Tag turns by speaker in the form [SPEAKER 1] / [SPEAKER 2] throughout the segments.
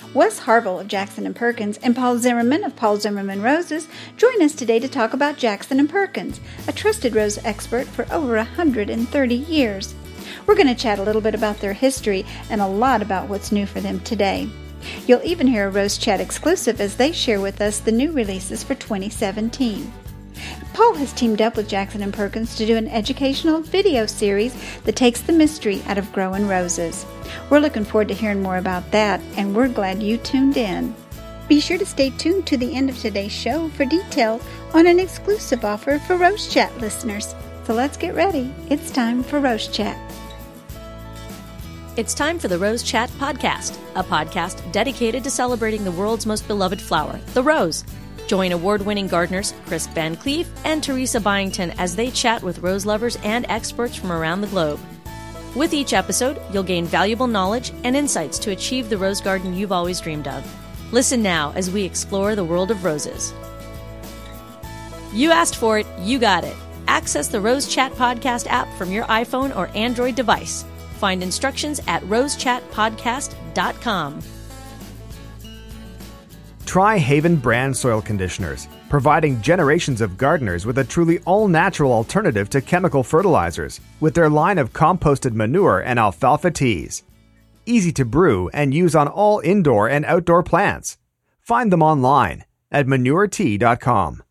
[SPEAKER 1] Wes Harville of Jackson & Perkins and Paul Zimmerman of Paul Zimmerman Roses join us today to talk about Jackson & Perkins, a trusted rose expert for over 130 years. We're going to chat a little bit about their history and a lot about what's new for them today. You'll even hear a Rose Chat exclusive as they share with us the new releases for 2017. Paul has teamed up with Jackson & Perkins to do an educational video series that takes the mystery out of growing roses. We're looking forward to hearing more about that, and we're glad you tuned in. Be sure to stay tuned to the end of today's show for details on an exclusive offer for Rose Chat listeners. So let's get ready. It's time for Rose Chat.
[SPEAKER 2] It's time for the Rose Chat Podcast, a podcast dedicated to celebrating the world's most beloved flower, the rose. Join award-winning gardeners Chris Van Cleef and Teresa Byington as they chat with rose lovers and experts from around the globe. With each episode, you'll gain valuable knowledge and insights to achieve the rose garden you've always dreamed of. Listen now as we explore the world of roses. You asked for it, you got it. Access the Rose Chat Podcast app from your iPhone or Android device. Find instructions at rosechatpodcast.com.
[SPEAKER 3] Try Haven brand soil conditioners, providing generations of gardeners with a truly all-natural alternative to chemical fertilizers with their line of composted manure and alfalfa teas. Easy to brew and use on all indoor and outdoor plants. Find them online at manuretea.com.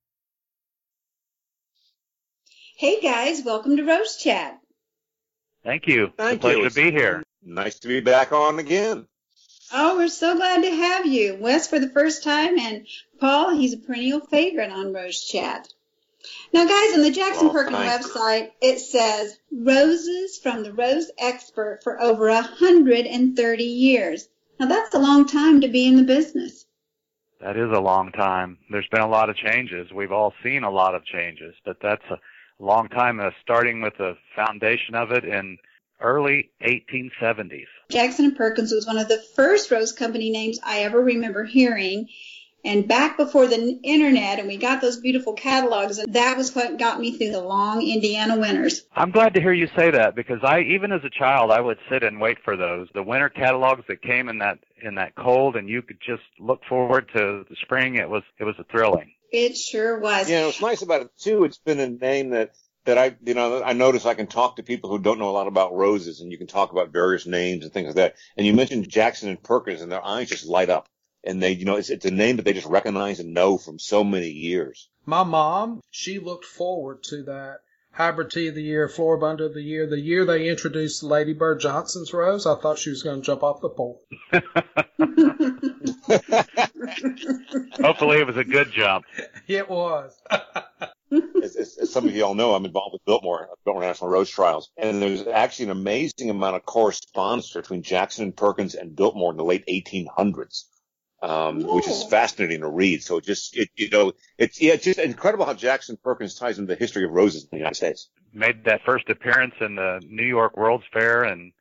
[SPEAKER 1] Hey guys, welcome to Rose Chat.
[SPEAKER 4] Thank you. It's a pleasure to be here.
[SPEAKER 5] Nice to be back on again.
[SPEAKER 1] Oh, we're so glad to have you. Wes for the first time, and Paul, he's a perennial favorite on Rose Chat. Now, guys, on the Jackson Perkins website, it says, roses from the rose expert for over 130 years. Now, that's a long time to be in the business.
[SPEAKER 4] That is a long time. There's been a lot of changes. We've all seen a lot of changes, but that's a long time, starting with the foundation of it in early 1870s.
[SPEAKER 1] Jackson & Perkins was one of the first rose company names I ever remember hearing. And back before the internet, and we got those beautiful catalogs, and that was what got me through the long Indiana winters.
[SPEAKER 4] I'm glad to hear you say that, because even as a child, I would sit and wait for those. The winter catalogs that came in that cold, and you could just look forward to the spring. It was a thrilling.
[SPEAKER 1] It sure was.
[SPEAKER 5] Yeah, what's nice about it too, it's been a name that I notice I can talk to people who don't know a lot about roses, and you can talk about various names and things like that. And you mentioned Jackson & Perkins, and their eyes just light up. And they, it's a name that they just recognize and know from so many years.
[SPEAKER 6] My mom, she looked forward to that Hybrid Tea of the Year, Floribunda of the year they introduced Lady Bird Johnson's rose. I thought she was going to jump off the pole.
[SPEAKER 4] Hopefully it was a good jump.
[SPEAKER 6] It was.
[SPEAKER 5] As some of you all know, I'm involved with Biltmore National Rose Trials, and there's actually an amazing amount of correspondence between Jackson & Perkins and Biltmore in the late 1800s, which is fascinating to read. So it's just incredible how Jackson & Perkins ties into the history of roses in the United States.
[SPEAKER 4] Made that first appearance in the New York World's Fair in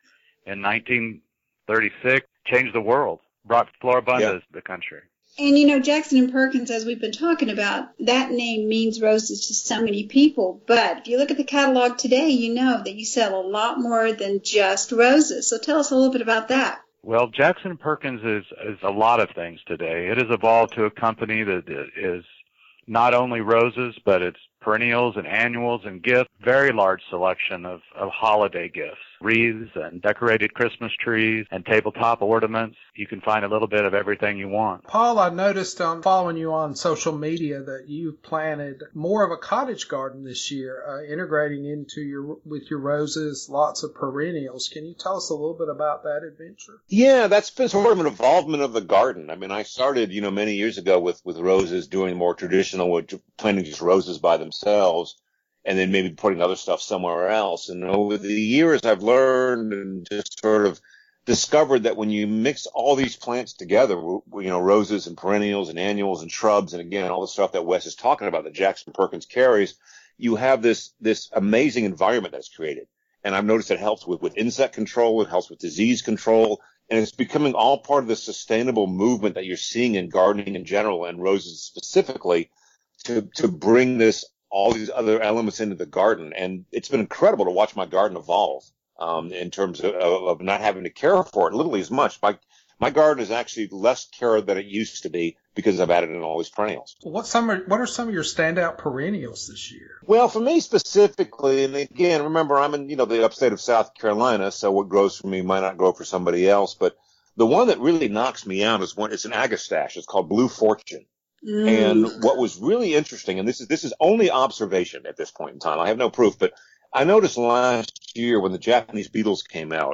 [SPEAKER 4] 1936, changed the world, brought Floribunda to the country.
[SPEAKER 1] And, Jackson & Perkins, as we've been talking about, that name means roses to so many people. But if you look at the catalog today, you know that you sell a lot more than just roses. So tell us a little bit about that.
[SPEAKER 4] Well, Jackson & Perkins is a lot of things today. It has evolved to a company that is not only roses, but it's perennials and annuals and gifts. Very large selection of holiday gifts. Wreaths and decorated Christmas trees and tabletop ornaments. You can find a little bit of everything you want.
[SPEAKER 6] Paul, I noticed on following you on social media that you've planted more of a cottage garden this year, integrating with your roses, lots of perennials. Can you tell us a little bit about that adventure?
[SPEAKER 5] Yeah, that's been sort of an involvement of the garden. I mean, I started, many years ago with roses, doing more traditional, planting just roses by themselves, and then maybe putting other stuff somewhere else. And over the years, I've learned and just sort of discovered that when you mix all these plants together, roses and perennials and annuals and shrubs, and again, all the stuff that Wes is talking about that Jackson Perkins carries, you have this amazing environment that's created. And I've noticed it helps with insect control, it helps with disease control, and it's becoming all part of the sustainable movement that you're seeing in gardening in general and roses specifically to bring all these other elements into the garden. And it's been incredible to watch my garden evolve in terms of not having to care for it literally as much. My garden is actually less care than it used to be because I've added in all these perennials.
[SPEAKER 6] What are some of your standout perennials this year?
[SPEAKER 5] Well, for me specifically, and again, remember, I'm in, the upstate of South Carolina, so what grows for me might not grow for somebody else. But the one that really knocks me out is it's an agastache. It's called Blue Fortune. And what was really interesting, and this is only observation at this point in time, I have no proof, but I noticed last year when the Japanese beetles came out,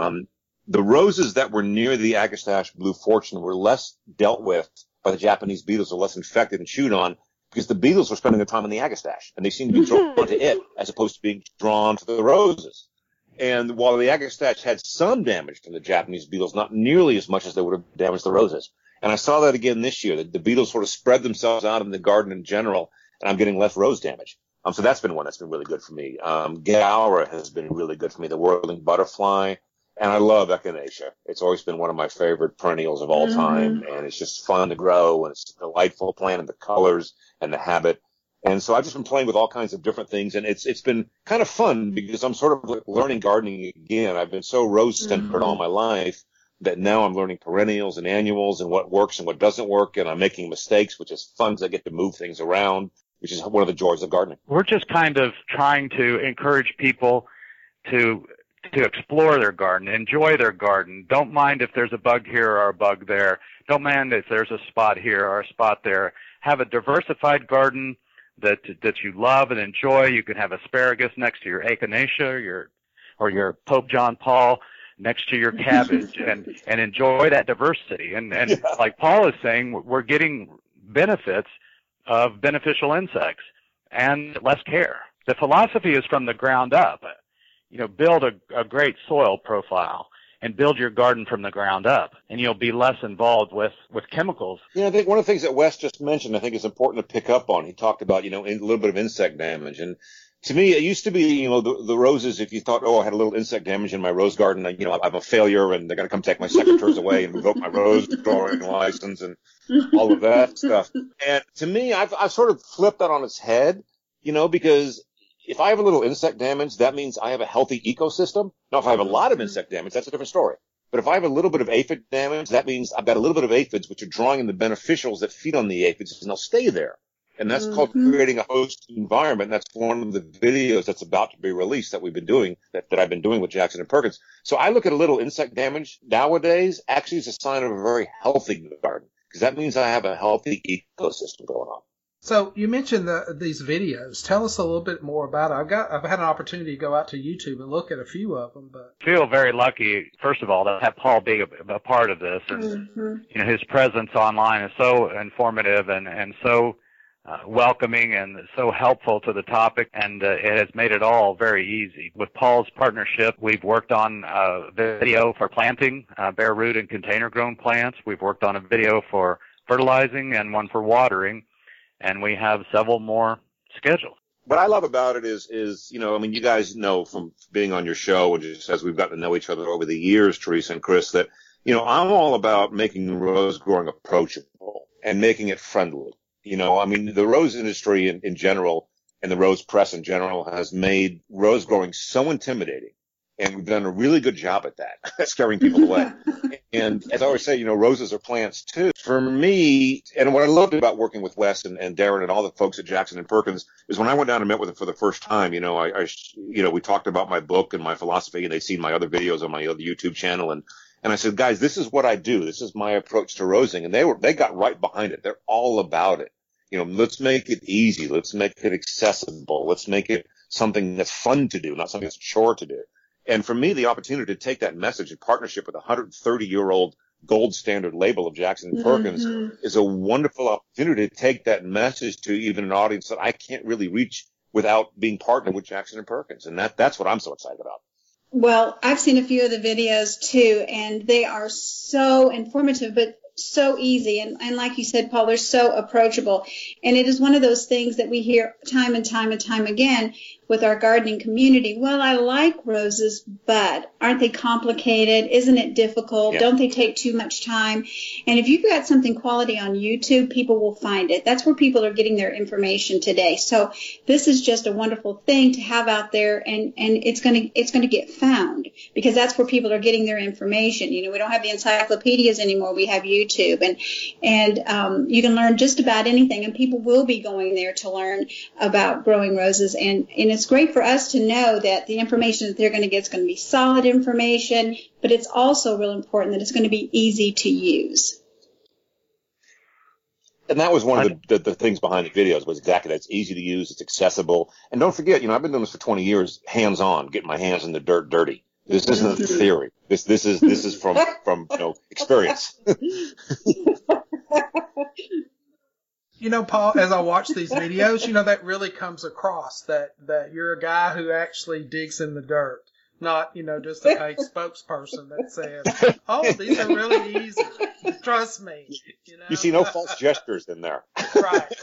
[SPEAKER 5] the roses that were near the agastache Blue Fortune were less dealt with by the Japanese beetles, or less infected and chewed on, because the beetles were spending their time in the agastache, and they seemed to be drawn to it as opposed to being drawn to the roses. And while the agastache had some damage from the Japanese beetles, not nearly as much as they would have damaged the roses. And I saw that again this year, that the beetles sort of spread themselves out in the garden in general, and I'm getting less rose damage. So that's been one that's been really good for me. Gaura has been really good for me, the whirling butterfly. And I love echinacea. It's always been one of my favorite perennials of all time, and it's just fun to grow, and it's a delightful plant, and the colors and the habit. And so I've just been playing with all kinds of different things, and it's been kind of fun because I'm sort of like learning gardening again. I've been so rose-centered all my life that now I'm learning perennials and annuals and what works and what doesn't work, and I'm making mistakes, which is fun because I get to move things around, which is one of the joys of gardening.
[SPEAKER 4] We're just kind of trying to encourage people to explore their garden, enjoy their garden. Don't mind if there's a bug here or a bug there. Don't mind if there's a spot here or a spot there. Have a diversified garden that you love and enjoy. You can have asparagus next to your echinacea, or your Pope John Paul next to your cabbage, and enjoy that diversity. And like Paul is saying, we're getting benefits of beneficial insects and less care. The philosophy is from the ground up. Build a great soil profile and build your garden from the ground up, and you'll be less involved with chemicals.
[SPEAKER 5] I think one of the things that Wes just mentioned, I think is important to pick up on. He talked about, a little bit of insect damage. And to me, it used to be, the roses, if you thought, I had a little insect damage in my rose garden, I'm a failure and they're going to come take my secateurs away and revoke my rose growing license and all of that stuff. And to me, I've sort of flipped that on its head, because if I have a little insect damage, that means I have a healthy ecosystem. Now, if I have a lot of insect damage, that's a different story. But if I have a little bit of aphid damage, that means I've got a little bit of aphids, which are drawing in the beneficials that feed on the aphids, and they'll stay there. And that's called creating a host environment. That's one of the videos that's about to be released that we've been doing, that I've been doing with Jackson and Perkins. So I look at a little insect damage nowadays actually as a sign of a very healthy garden, because that means I have a healthy ecosystem going on.
[SPEAKER 6] So you mentioned these videos. Tell us a little bit more about it. I've had an opportunity to go out to YouTube and look at a few of them. But
[SPEAKER 4] I feel very lucky, first of all, to have Paul be a part of this. And his presence online is so informative and so welcoming and so helpful to the topic, and it has made it all very easy. With Paul's partnership, we've worked on a video for planting bare root and container grown plants. We've worked on a video for fertilizing and one for watering. And we have several more scheduled.
[SPEAKER 5] What I love about it is, you guys know from being on your show and just as we've gotten to know each other over the years, Teresa and Chris, that, I'm all about making rose growing approachable and making it friendly. The rose industry in general and the rose press in general has made rose growing so intimidating. And we've done a really good job at that, scaring people away. And as I always say, roses are plants too. For me, and what I loved about working with Wes and Darren and all the folks at Jackson and Perkins is when I went down and met with them for the first time, we talked about my book and my philosophy, and they'd seen my other videos on my other YouTube channel. And I said, guys, this is what I do. This is my approach to rosing. And they got right behind it. They're all about it. Let's make it easy. Let's make it accessible. Let's make it something that's fun to do, not something that's a chore to do. And for me, the opportunity to take that message in partnership with a 130-year-old gold standard label of Jackson and Perkins is a wonderful opportunity to take that message to even an audience that I can't really reach without being partnered with Jackson and Perkins. And that's what I'm so excited about.
[SPEAKER 1] Well, I've seen a few of the videos too, and they are so informative, but so easy. And like you said, Paul, they're so approachable. And it is one of those things that we hear time and time and time again with our gardening community, well, I like roses, but aren't they complicated? Isn't it difficult? Don't they take too much time? And if you've got something quality on YouTube, people will find it. That's where people are getting their information today. So this is just a wonderful thing to have out there, and it's going to get found, because that's where people are getting their information. You know, we don't have the encyclopedias anymore. We have YouTube, and you can learn just about anything, and people will be going there to learn about growing roses. And it's great for us to know that the information that they're going to get is going to be solid information, but it's also real important that it's going to be easy to use.
[SPEAKER 5] And that was one of the things behind the videos, was exactly that. It's easy to use, it's accessible. And don't forget, I've been doing this for 20 years, hands-on, getting my hands in the dirt dirty. This isn't theory. This is from experience.
[SPEAKER 6] Paul, as I watch these videos, that really comes across that you're a guy who actually digs in the dirt, not, just a paid spokesperson that says, oh, these are really easy. Trust me.
[SPEAKER 5] You see no false gestures in there.
[SPEAKER 6] Right.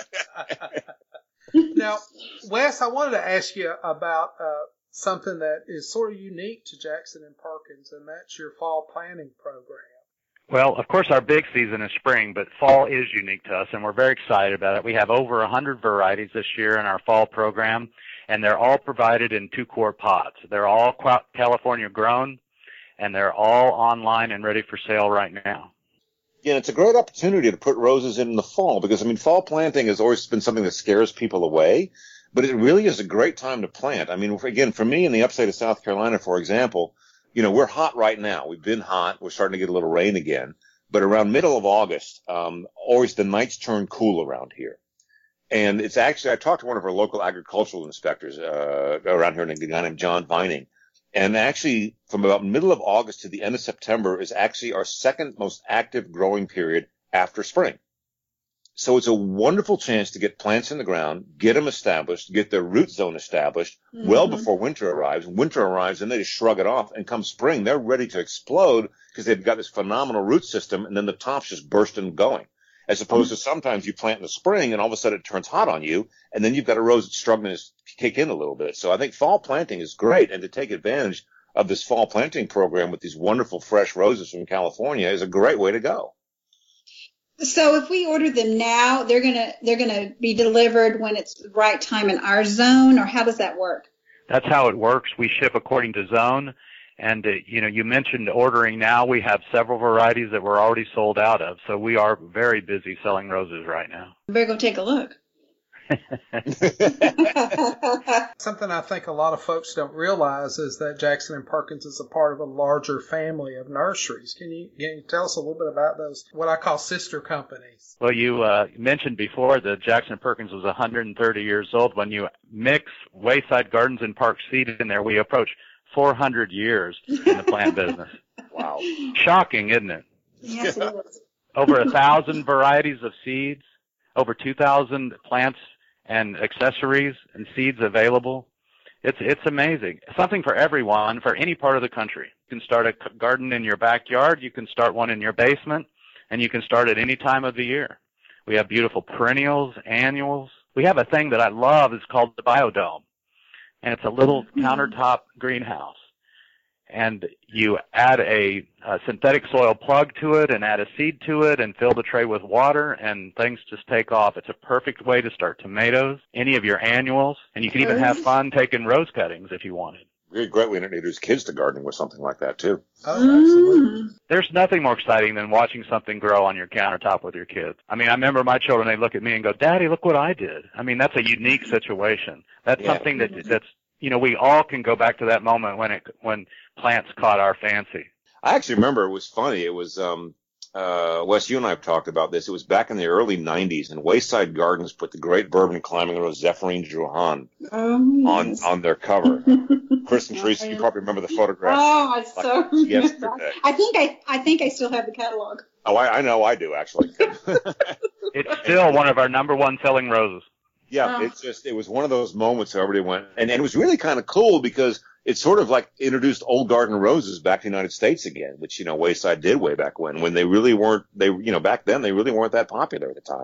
[SPEAKER 6] Now, Wes, I wanted to ask you about something that is sort of unique to Jackson and Perkins, and that's your fall planting program.
[SPEAKER 4] Well, of course, our big season is spring, but fall is unique to us, and we're very excited about it. We have over 100 varieties this year in our fall program, and they're all provided in 2-quart pots. They're all California grown, and they're all online and ready for sale right now.
[SPEAKER 5] Yeah, it's a great opportunity to put roses in the fall, because, fall planting has always been something that scares people away, but it really is a great time to plant. Again, for me in the upstate of South Carolina, for example, we're hot right now. We've been hot. We're starting to get a little rain again. But around middle of August, always the nights turn cool around here. And it's actually, I talked to one of our local agricultural inspectors around here, a guy named John Vining. And actually, from about middle of August to the end of September is actually our second most active growing period after spring. So it's a wonderful chance to get plants in the ground, get them established, get their root zone established well before winter arrives. Winter arrives and they just shrug it off, and come spring, they're ready to explode because they've got this phenomenal root system, and then the tops just burst and going. As opposed to sometimes you plant in the spring and all of a sudden it turns hot on you, and then you've got a rose that's struggling to kick in a little bit. So I think fall planting is great, and to take advantage of this fall planting program with these wonderful fresh roses from California is a great way to go.
[SPEAKER 1] So if we order them now, they're gonna be delivered when it's the right time in our zone, or how does that work?
[SPEAKER 4] That's how it works. We ship according to zone. And, you mentioned ordering now. We have several varieties that we're already sold out of. So we are very busy selling roses right now.
[SPEAKER 1] I better go take a look.
[SPEAKER 6] Something I think a lot of folks don't realize is that Jackson and Perkins is a part of a larger family of nurseries. Can you tell us a little bit about those, what I call sister companies?
[SPEAKER 4] Well, you mentioned before that Jackson and Perkins was 130 years old. When you mix Wayside Gardens and Park Seed in there, we approach 400 years in the plant business.
[SPEAKER 5] Wow.
[SPEAKER 4] Shocking, isn't it?
[SPEAKER 1] Yes, it is.
[SPEAKER 4] Over 1,000 varieties of seeds, over 2,000 plants and accessories and seeds available. It's amazing. Something for everyone, for any part of the country. You can start a garden in your backyard, you can start one in your basement, and you can start at any time of the year. We have beautiful perennials, annuals. We have a thing that I love. It's called the Biodome, and it's a little countertop greenhouse. And you add a synthetic soil plug to it and add a seed to it and fill the tray with water, and things just take off. It's a perfect way to start tomatoes, any of your annuals, and you can even have fun taking rose cuttings if you wanted.
[SPEAKER 5] Great way to introduce kids to gardening with something like that, too.
[SPEAKER 6] Oh, absolutely.
[SPEAKER 4] There's nothing more exciting than watching something grow on your countertop with your kids. I remember my children, they look at me and go, "Daddy, look what I did." That's a unique situation. That's something that's we all can go back to that moment when plants caught our fancy.
[SPEAKER 5] I actually remember it was funny. It was, Wes, you and I have talked about this. It was back in the early 90s, and Wayside Gardens put the great bourbon climbing rose Zephyrine Drouhin on their cover. Chris and Teresa, you probably remember the photograph.
[SPEAKER 1] Oh, I so
[SPEAKER 5] yesterday.
[SPEAKER 1] I think I still have the catalog.
[SPEAKER 5] Oh, I know I do, actually.
[SPEAKER 4] It's still one of our number one selling roses.
[SPEAKER 5] Yeah, it was one of those moments where everybody went, and it was really kind of cool because it sort of like introduced old garden roses back to the United States again, which, Wayside did way back when they really weren't, back then they really weren't that popular at the time.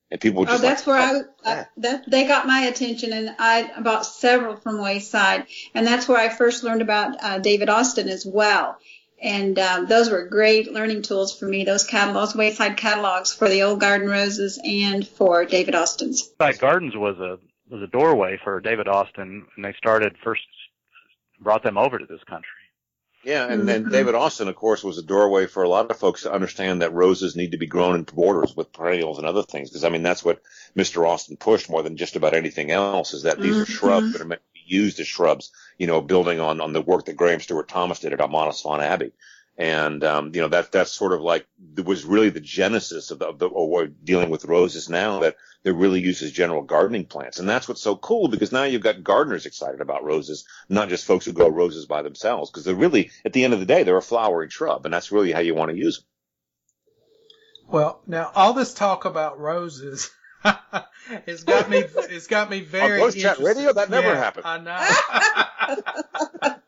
[SPEAKER 5] And people would just
[SPEAKER 1] that's where they got my attention, and I bought several from Wayside, and that's where I first learned about David Austin as well. And those were great learning tools for me, those catalogs, Wayside catalogs for the old garden roses and for David Austin's.
[SPEAKER 4] Wayside Gardens was a doorway for David Austin, and they brought them over to this country.
[SPEAKER 5] Yeah, and then David Austin, of course, was a doorway for a lot of folks to understand that roses need to be grown in borders with perennials and other things. Because, I mean, that's what Mr. Austin pushed more than just about anything else, is that these are shrubs that are meant to be used as shrubs, building on the work that Graham Stewart Thomas did at Almonte Abbey. And, that's sort of like, it was really the genesis of dealing with roses now, that they're really used as general gardening plants. And that's what's so cool, because now you've got gardeners excited about roses, not just folks who grow roses by themselves, because they're really, at the end of the day, they're a flowering shrub, and that's really how you want to use them.
[SPEAKER 6] Well, now all this talk about roses it's got me very
[SPEAKER 5] Ghost
[SPEAKER 6] interested.
[SPEAKER 5] Chat Radio? That never happened.
[SPEAKER 6] I know.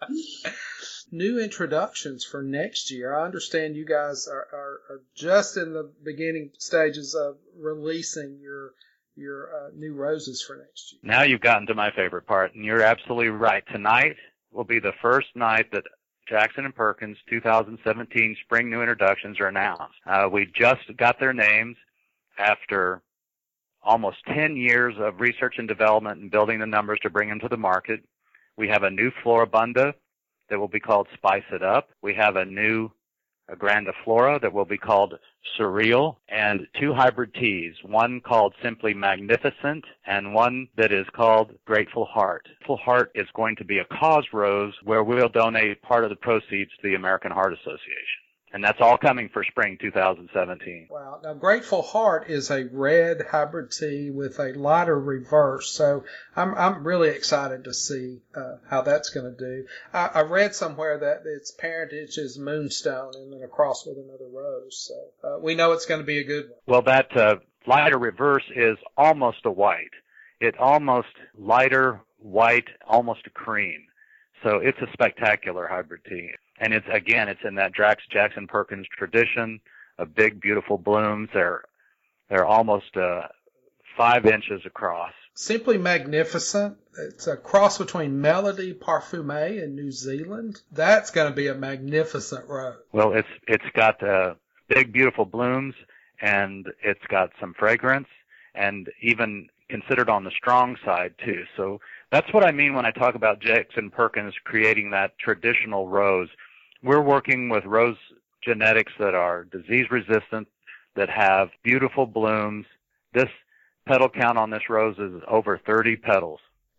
[SPEAKER 6] New introductions for next year. I understand you guys are just in the beginning stages of releasing your new roses for next year.
[SPEAKER 4] Now you've gotten to my favorite part, and you're absolutely right. Tonight will be the first night that Jackson & Perkins 2017 Spring New Introductions are announced. We just got their names after almost 10 years of research and development and building the numbers to bring them to the market. We have a new Floribunda that will be called Spice It Up. We have a new Grandiflora that will be called Surreal, and two hybrid teas, one called simply Magnificent and one that is called Grateful Heart. Grateful Heart is going to be a cause rose where we'll donate part of the proceeds to the American Heart Association. And that's all coming for spring 2017.
[SPEAKER 6] Wow. Now, Grateful Heart is a red hybrid tea with a lighter reverse. So I'm really excited to see how that's going to do. I read somewhere that its parentage is Moonstone and then a cross with another rose. So we know it's going to be a good one.
[SPEAKER 4] Well, that lighter reverse is almost a white. It almost lighter white, almost a cream. So it's a spectacular hybrid tea. And it's in that Jackson Perkins tradition of big, beautiful blooms. They're almost 5 inches across.
[SPEAKER 6] Simply Magnificent. It's a cross between Melody Parfumée in New Zealand. That's going to be a magnificent rose.
[SPEAKER 4] Well, it's got big, beautiful blooms, and it's got some fragrance, and even considered on the strong side too. So that's what I mean when I talk about Jackson Perkins creating that traditional rose. We're working with rose genetics that are disease resistant, that have beautiful blooms. This petal count on this rose is over 30 petals.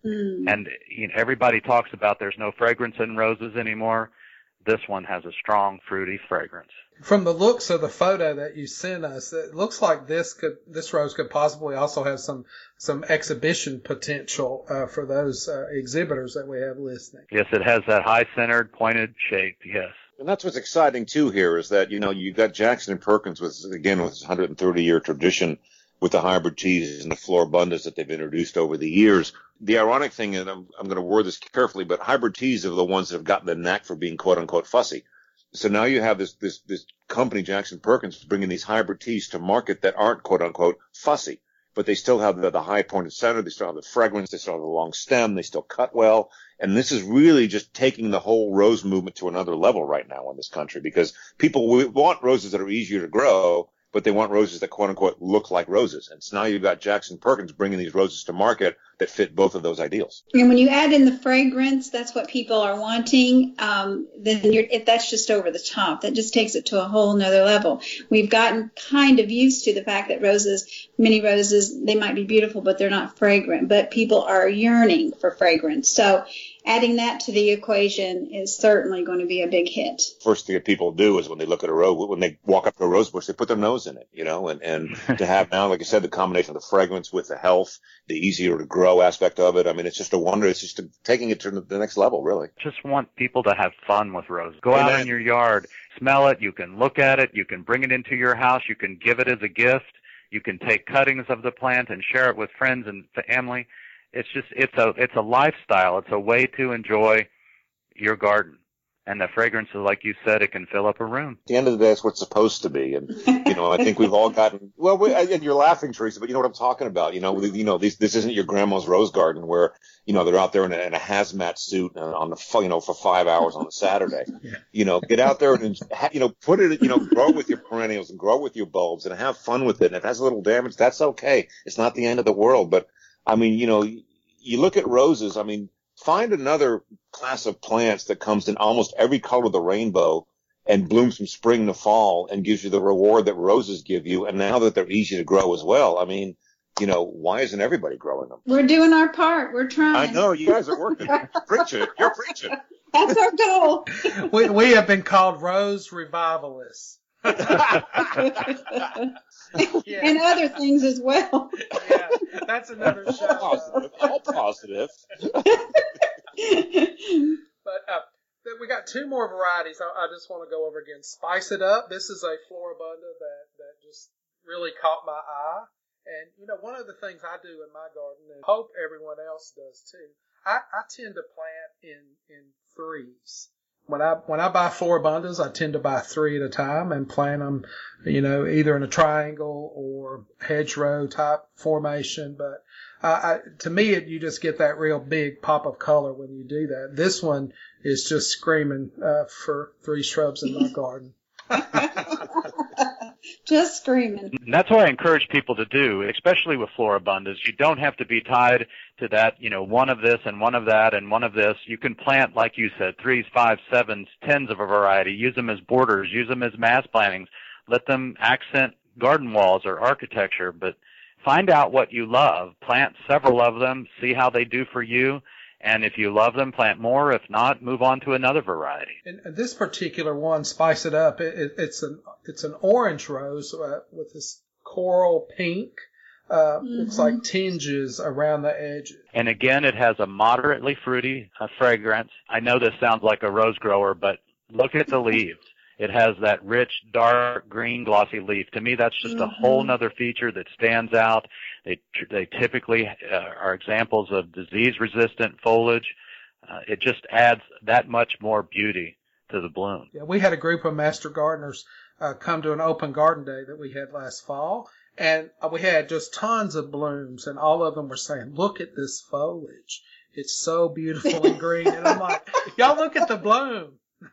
[SPEAKER 4] And everybody talks about there's no fragrance in roses anymore. This one has a strong, fruity fragrance.
[SPEAKER 6] From the looks of the photo that you sent us, it looks like this rose could possibly also have some exhibition potential for those exhibitors that we have listening.
[SPEAKER 4] Yes, it has that high-centered, pointed shape, yes.
[SPEAKER 5] And that's what's exciting, too, here is that, you've got Jackson & Perkins with his 130-year tradition with the hybrid teas and the Floribundas that they've introduced over the years. The ironic thing, and I'm going to word this carefully, but hybrid teas are the ones that have gotten the knack for being quote-unquote fussy. So now you have this company, Jackson Perkins, bringing these hybrid teas to market that aren't quote-unquote fussy, but they still have the high pointed center, they still have the fragrance, they still have the long stem, they still cut well. And this is really just taking the whole rose movement to another level right now in this country, because people want roses that are easier to grow, but they want roses that quote-unquote look like roses. And so now you've got Jackson Perkins bringing these roses to market that fit both of those ideals.
[SPEAKER 1] And when you add in the fragrance, that's what people are wanting, then that's just over the top. That just takes it to a whole nother level. We've gotten kind of used to the fact that many roses, they might be beautiful, but they're not fragrant. But people are yearning for fragrance. So adding that to the equation is certainly going to be a big hit.
[SPEAKER 5] First thing that people do is when they look at a rose, when they walk up to a rose bush, they put their nose in it, and to have now, like I said, the combination of the fragrance with the health, the easier to grow aspect of it. I mean, it's just a wonder. It's just taking it to the next level, really.
[SPEAKER 4] Just want people to have fun with roses. Go out in your yard, smell it. You can look at it. You can bring it into your house. You can give it as a gift. You can take cuttings of the plant and share it with friends and family. It's a lifestyle. It's a way to enjoy your garden. And the fragrance, like you said, it can fill up a room.
[SPEAKER 5] At the end of the day, it's what's supposed to be. And, I think we've all gotten, and you're laughing, Teresa, but you know what I'm talking about. This isn't your grandma's rose garden where, they're out there in a hazmat suit for 5 hours on a Saturday. Get out there and, put it, grow with your perennials and grow with your bulbs and have fun with it. And if it has a little damage, that's okay. It's not the end of the world. But, you look at roses, find another class of plants that comes in almost every color of the rainbow and blooms from spring to fall and gives you the reward that roses give you. And now that they're easy to grow as well, why isn't everybody growing them?
[SPEAKER 1] We're doing our part. We're trying.
[SPEAKER 5] I know. You guys are working. Preaching. You're preaching.
[SPEAKER 1] That's our goal.
[SPEAKER 6] We have been called rose revivalists.
[SPEAKER 1] Yeah. And other things as well.
[SPEAKER 6] Yeah, that's another show.
[SPEAKER 5] All positive.
[SPEAKER 6] But we got two more varieties. I just want to go over again. Spice It Up. This is a Floribunda that just really caught my eye. And one of the things I do in my garden, and hope everyone else does too, I tend to plant in threes. When I buy Floribundas, I tend to buy 3 at a time and plant them, either in a triangle or hedgerow type formation. But to me, you just get that real big pop of color when you do that. This one is just screaming for 3 shrubs in my garden.
[SPEAKER 1] Just screaming.
[SPEAKER 4] And that's what I encourage people to do, especially with Floribundas. You don't have to be tied to that, one of this and one of that and one of this. You can plant, like you said, 3s, 5s, 7s, 10s of a variety. Use them as borders. Use them as mass plantings. Let them accent garden walls or architecture. But find out what you love. Plant several of them. See how they do for you. And if you love them, plant more. If not, move on to another variety.
[SPEAKER 6] And this particular one, Spice It Up, it's an orange rose with this coral pink. Looks like tinges around the edges.
[SPEAKER 4] And again, it has a moderately fruity fragrance. I know this sounds like a rose grower, but look at the leaves. It has that rich, dark green, glossy leaf. To me, that's just a whole nother feature that stands out. They typically are examples of disease-resistant foliage. It just adds that much more beauty to the bloom.
[SPEAKER 6] Yeah, we had a group of master gardeners come to an open garden day that we had last fall, and we had just tons of blooms, and all of them were saying, "Look at this foliage. It's so beautiful and green." And I'm like, "Y'all look at the bloom."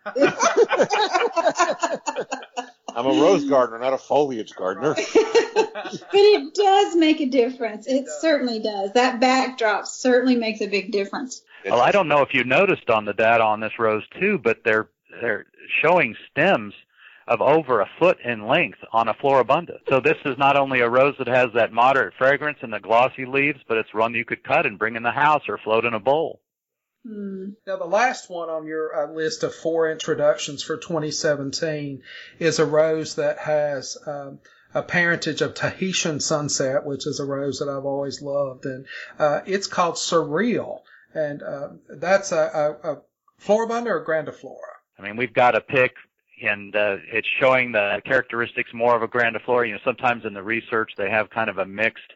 [SPEAKER 5] I'm a rose gardener, not a foliage gardener.
[SPEAKER 1] But it does make a difference. It certainly does. That backdrop certainly makes a big difference.
[SPEAKER 4] Well, I don't know if you noticed on the data on this rose too, but they're showing stems of over a foot in length on a Floribunda. So this is not only a rose that has that moderate fragrance and the glossy leaves, but it's one you could cut and bring in the house or float in a bowl.
[SPEAKER 6] Now, the last one on your list of 4 introductions for 2017 is a rose that has a parentage of Tahitian Sunset, which is a rose that I've always loved, and it's called Surreal, and that's a Floribunda or Grandiflora?
[SPEAKER 4] I mean, we've got a pick, and it's showing the characteristics more of a Grandiflora. Sometimes in the research they have kind of a mixed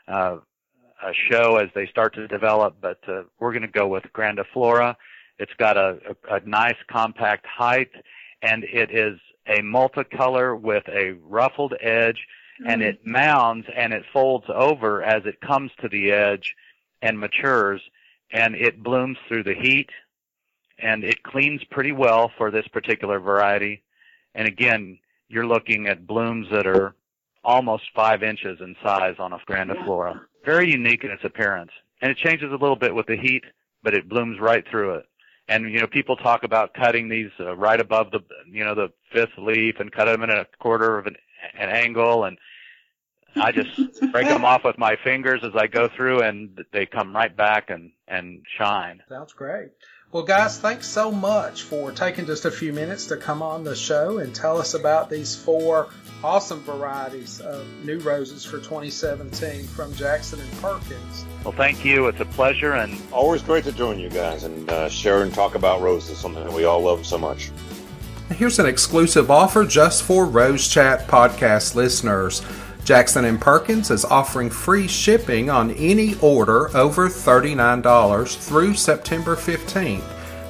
[SPEAKER 4] show as they start to develop, but we're going to go with Grandiflora. It's got a nice compact height, and it is a multicolor with a ruffled edge, and it mounds and it folds over as it comes to the edge and matures, and it blooms through the heat, and it cleans pretty well for this particular variety. And again, you're looking at blooms that are almost 5 inches in size on a Grandiflora. Very unique in its appearance. And it changes a little bit with the heat, but it blooms right through it. And, people talk about cutting these right above the 5th leaf and cut them in a quarter of an angle. And I just break them off with my fingers as I go through, and they come right back and shine.
[SPEAKER 6] Sounds great. Well, guys, thanks so much for taking just a few minutes to come on the show and tell us about these 4 awesome varieties of new roses for 2017 from Jackson and Perkins.
[SPEAKER 4] Well, thank you. It's a pleasure. And
[SPEAKER 5] always great to join you guys and share and talk about roses, something that we all love so much.
[SPEAKER 6] Here's an exclusive offer just for Rose Chat podcast listeners. Jackson and Perkins is offering free shipping on any order over $39 through September 15th.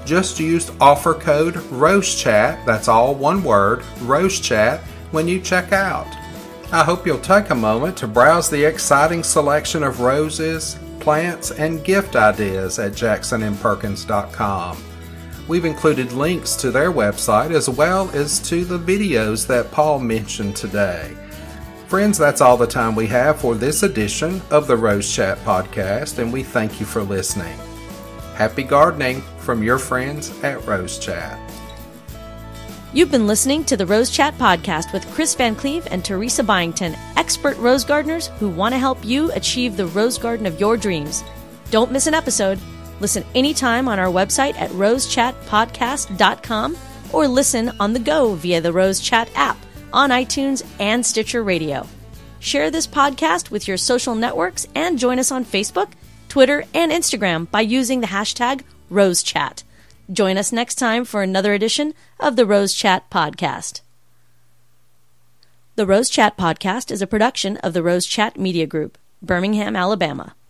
[SPEAKER 7] Just use offer code ROSECHAT, that's all one word, ROSECHAT, when you check out. I hope you'll take a moment to browse the exciting selection of roses, plants, and gift ideas at jacksonandperkins.com. We've included links to their website as well as to the videos that Paul mentioned today. Friends, that's all the time we have for this edition of the Rose Chat podcast, and we thank you for listening. Happy gardening from your friends at Rose Chat.
[SPEAKER 2] You've been listening to the Rose Chat podcast with Chris Van Cleve and Teresa Byington, expert rose gardeners who want to help you achieve the rose garden of your dreams. Don't miss an episode. Listen anytime on our website at rosechatpodcast.com or listen on the go via the Rose Chat app on iTunes and Stitcher Radio. Share this podcast with your social networks and join us on Facebook, Twitter, and Instagram by using the hashtag RoseChat. Join us next time for another edition of the Rose Chat podcast. The Rose Chat podcast is a production of the Rose Chat Media Group, Birmingham, Alabama.